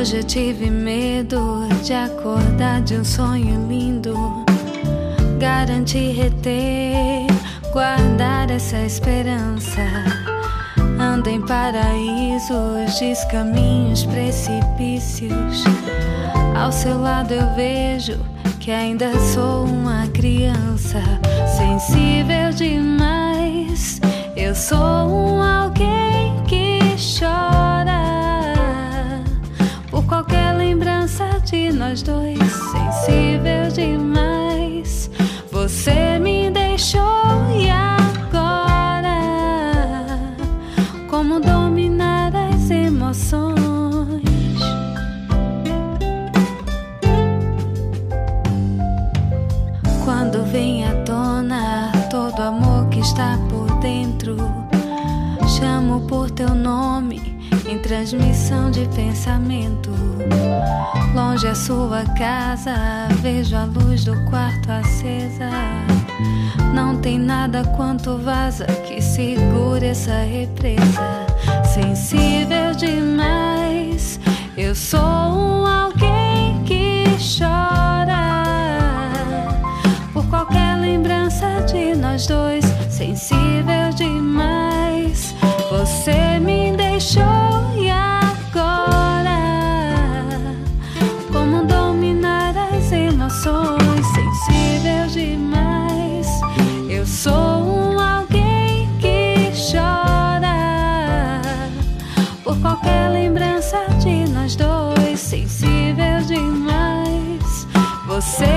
Hoje eu tive medo de acordar de um sonho lindo. Garantir, reter, guardar essa esperança. Ando em paraísos, descaminhos, precipícios. Ao seu lado eu vejo que ainda sou uma criança. Sensível demais, eu sou um alguém que chora por qualquer lembrança de nós dois. Sensível demais, você me deixou e agora como dominar as emoções? Quando vem à tona todo amor que está por dentro, chamo por teu nome em transmissão de pensamento. Longe a sua casa, vejo a luz do quarto acesa. Não tem nada quanto vaza que segure essa represa. Sensível demais, eu sou um alguém que chora por qualquer lembrança de nós dois. Sensível demais, você me deixou e agora como dominar as emoções? Sensível demais, eu sou um alguém que chora por qualquer lembrança de nós dois. Sensível demais, você